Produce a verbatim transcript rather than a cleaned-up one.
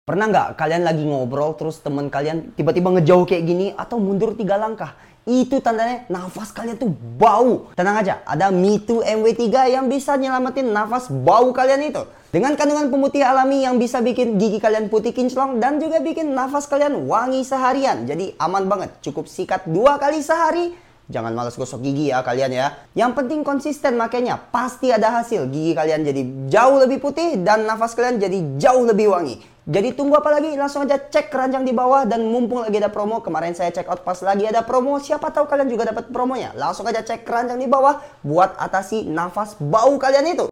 Pernah nggak kalian lagi ngobrol terus teman kalian tiba-tiba ngejauh kayak gini atau mundur tiga langkah? Itu tandanya nafas kalian tuh bau. Tenang aja, ada Me Too M W tiga yang bisa nyelamatin nafas bau kalian itu. Dengan kandungan pemutih alami yang bisa bikin gigi kalian putih kinclong dan juga bikin nafas kalian wangi seharian. Jadi aman banget, cukup sikat dua kali sehari. Jangan malas gosok gigi ya kalian ya. Yang penting konsisten makanya pasti ada hasil. Gigi kalian jadi jauh lebih putih dan nafas kalian jadi jauh lebih wangi. Jadi tunggu apa lagi? Langsung aja cek keranjang di bawah dan mumpung lagi ada promo. Kemarin saya check out pas lagi ada promo. Siapa tahu kalian juga dapat promonya. Langsung aja cek keranjang di bawah buat atasi nafas bau kalian itu.